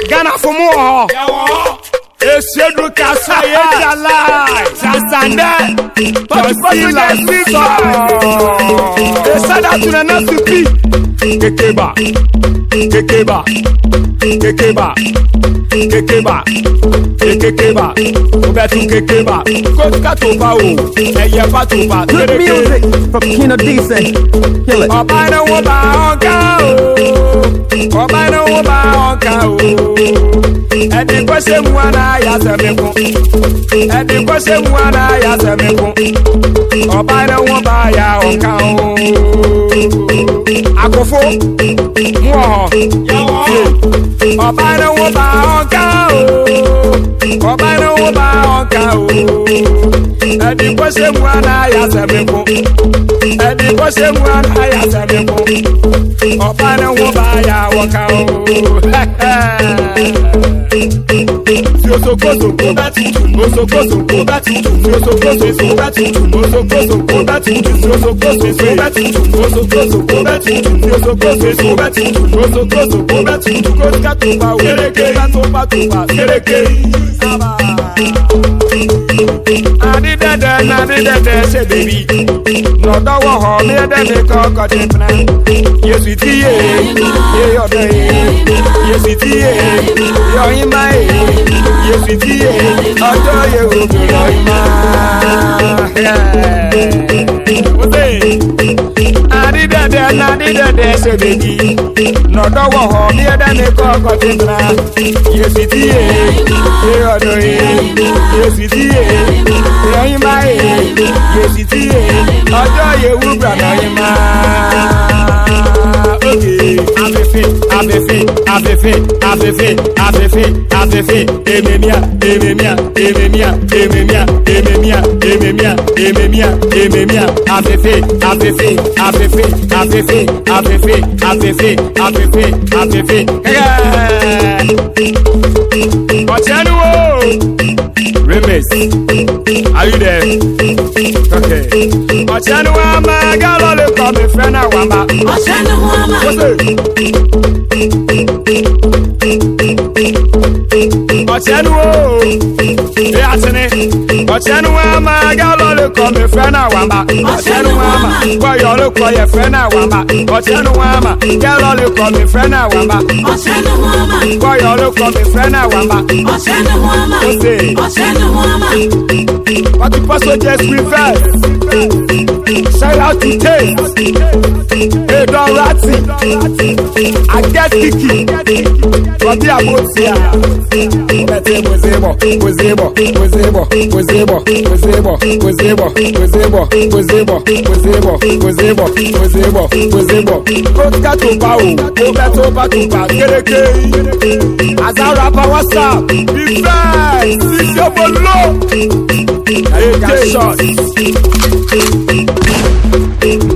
Ghana for more. Eshedu kasaye jala. Sasande. Tosila siso. Esada tunana supi. Kekeba. Obetu kekeba. Kotka topa o. Eye patopa. Good music from Kino Decent. Kill it. Obana woba onka o. Obana woba onka o. Edi kwese mwana ya semeko. Edi kwese mwana ya semeko. Obana woba ya onka o. Akofo Mwo Obana woba onka o. Obana woba onka o. Edi kwese mwana ya semeko. Edi kwese mwana ya semeko. Obana woba ya onka o. Sokoso kobati, sokoso kobati, sokoso kobati, sokoso kobati, sokoso kobati, sokoso kobati, sokoso kobati, sokoso kobati, koska topa, kereke, topa, kereke. Adi dede, say baby. No dawa ho, me dede koko tipna. Yes it ye, yo day. Yes it ye, yo ima. Yes it ye, odo ye yo ima. Adi dede, say baby. No dawa ho, me dede koko tipna. Yes it ye, yo day. Yes it ye. Yoima yesiti ojo ye wubra na yima. Okay, abefe, ememia, abefe. Remix, are you there? Okay. Ochanuama, galole come friend awamba. Ochanuama. Ochanuama, galole come friend awamba. Ochanuama, boyolo koye friend awamba. Ochanuama, galole come friend awamba. Ochanuama, boyolo come friend awamba. Ochanuama. But the pastor just reverse. Shout out to Taste. Hey, don't ratty. I get Kiki. But the Abotia. Azara power stop. Reverse. This your below. Hey, get shot.